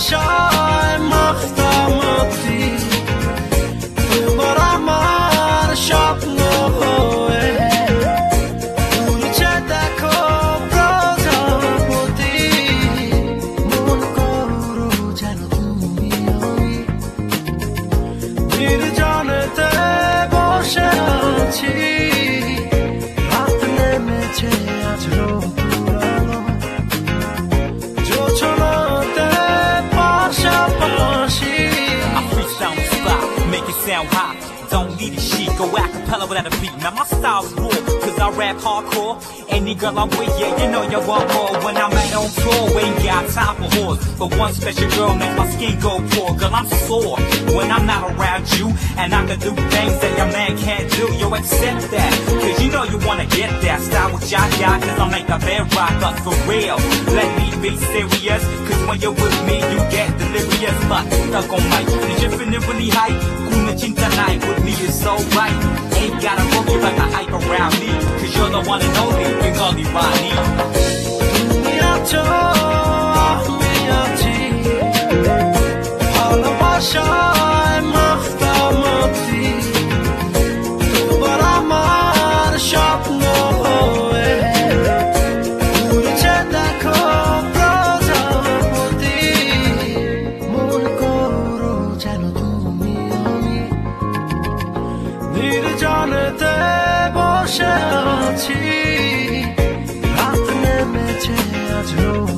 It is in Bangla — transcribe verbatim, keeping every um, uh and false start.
ভালোবাসায় মাখতামতি তোমার আমার স্বপ্ন হয়ে তুলছে দেখো প্রজাপতি মন করো যেন তুমি ওই নির্জনেতে বসে আছি রাত নেমেছে আজ রোদ আলো জোছনাতে পাশাপাশি I freestyle on the spot, make it sound hot. Don't need a sheet, go acapella without a beat. Now my style's raw, cause I rap hardcore. Any girl I'm with, yeah, you know you want more. When I'm out on tour, we ain't got time for whores. But one special girl makes my skin go poor. Girl, I'm sore when I'm not around you. And I can do things that your man can't do. You accept that, cause you know you wanna get that style with y'all got. Cause I make a bed rock us for real. Let me be serious, cause when you're with me, you get delirious. But stuck on mic, is you feeling really hype? Kuna chinta night with me is so right. Ain't gotta roll you like a hype around me. Cause you're the one and only, big ugly Ronnie. তুমি আছো আমি আছি ভালোবাসায় মাখতামতি তোমার আমার স্বপ্ন হয়ে তুলছে দেখো প্রজাপতি মন করো যেন তুমি আমি নির্জনেতে বসে আছি রাত নেমেছে আজ রোদ